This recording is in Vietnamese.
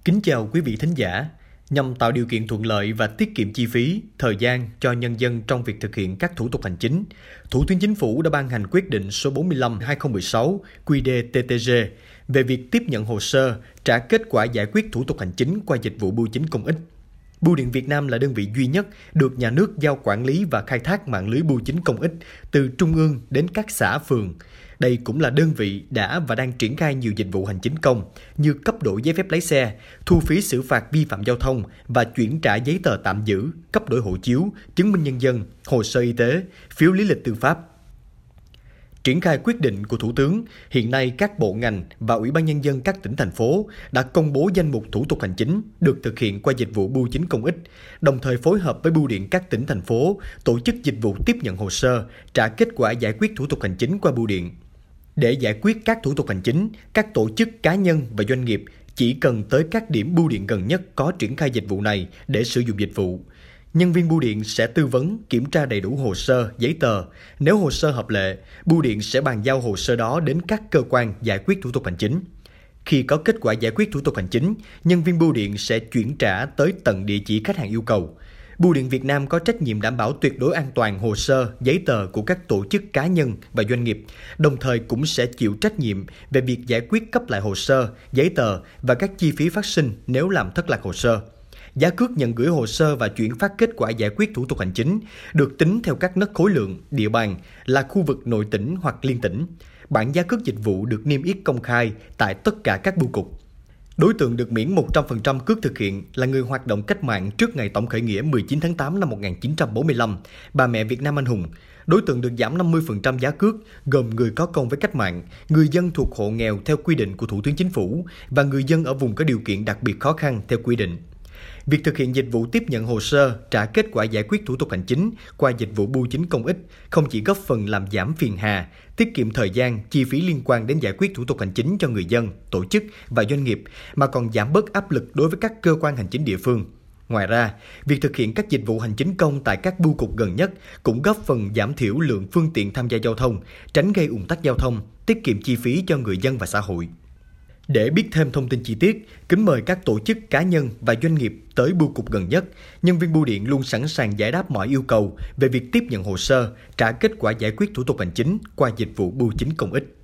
Kính chào quý vị thính giả. Nhằm tạo điều kiện thuận lợi và tiết kiệm chi phí, thời gian cho nhân dân trong việc thực hiện các thủ tục hành chính, Thủ tướng Chính phủ đã ban hành quyết định số 45/2016 QĐ-TTG về việc tiếp nhận hồ sơ, trả kết quả giải quyết thủ tục hành chính qua dịch vụ bưu chính công ích. Bưu điện Việt Nam là đơn vị duy nhất được nhà nước giao quản lý và khai thác mạng lưới bưu chính công ích từ trung ương đến các xã phường. Đây cũng là đơn vị đã và đang triển khai nhiều dịch vụ hành chính công như cấp đổi giấy phép lái xe, thu phí xử phạt vi phạm giao thông và chuyển trả giấy tờ tạm giữ, cấp đổi hộ chiếu, chứng minh nhân dân, hồ sơ y tế, phiếu lý lịch tư pháp. Triển khai quyết định của Thủ tướng, hiện nay các bộ ngành và Ủy ban Nhân dân các tỉnh, thành phố đã công bố danh mục thủ tục hành chính được thực hiện qua dịch vụ bưu chính công ích, đồng thời phối hợp với bưu điện các tỉnh, thành phố tổ chức dịch vụ tiếp nhận hồ sơ, trả kết quả giải quyết thủ tục hành chính qua bưu điện. Để giải quyết các thủ tục hành chính, các tổ chức cá nhân và doanh nghiệp chỉ cần tới các điểm bưu điện gần nhất có triển khai dịch vụ này để sử dụng dịch vụ. Nhân viên bưu điện sẽ tư vấn, kiểm tra đầy đủ hồ sơ, giấy tờ. Nếu hồ sơ hợp lệ, bưu điện sẽ bàn giao hồ sơ đó đến các cơ quan giải quyết thủ tục hành chính. Khi có kết quả giải quyết thủ tục hành chính, nhân viên bưu điện sẽ chuyển trả tới tận địa chỉ khách hàng yêu cầu. Bưu điện Việt Nam có trách nhiệm đảm bảo tuyệt đối an toàn hồ sơ, giấy tờ của các tổ chức cá nhân và doanh nghiệp, đồng thời cũng sẽ chịu trách nhiệm về việc giải quyết cấp lại hồ sơ, giấy tờ và các chi phí phát sinh nếu làm thất lạc hồ sơ. Giá cước nhận gửi hồ sơ và chuyển phát kết quả giải quyết thủ tục hành chính được tính theo các nấc khối lượng, địa bàn là khu vực nội tỉnh hoặc liên tỉnh. Bảng giá cước dịch vụ được niêm yết công khai tại tất cả các bưu cục. Đối tượng được miễn 100% cước thực hiện là người hoạt động cách mạng trước ngày tổng khởi nghĩa 19 tháng 8 năm 1945, bà mẹ Việt Nam anh hùng. Đối tượng được giảm 50% giá cước gồm người có công với cách mạng, người dân thuộc hộ nghèo theo quy định của Thủ tướng Chính phủ và người dân ở vùng có điều kiện đặc biệt khó khăn theo quy định. Việc thực hiện dịch vụ tiếp nhận hồ sơ, trả kết quả giải quyết thủ tục hành chính qua dịch vụ bưu chính công ích không chỉ góp phần làm giảm phiền hà, tiết kiệm thời gian, chi phí liên quan đến giải quyết thủ tục hành chính cho người dân, tổ chức và doanh nghiệp, mà còn giảm bớt áp lực đối với các cơ quan hành chính địa phương. Ngoài ra, việc thực hiện các dịch vụ hành chính công tại các bưu cục gần nhất cũng góp phần giảm thiểu lượng phương tiện tham gia giao thông, tránh gây ùn tắc giao thông, tiết kiệm chi phí cho người dân và xã hội. Để biết thêm thông tin chi tiết, kính mời các tổ chức, cá nhân và doanh nghiệp tới bưu cục gần nhất. Nhân viên bưu điện luôn sẵn sàng giải đáp mọi yêu cầu về việc tiếp nhận hồ sơ, trả kết quả giải quyết thủ tục hành chính qua dịch vụ bưu chính công ích.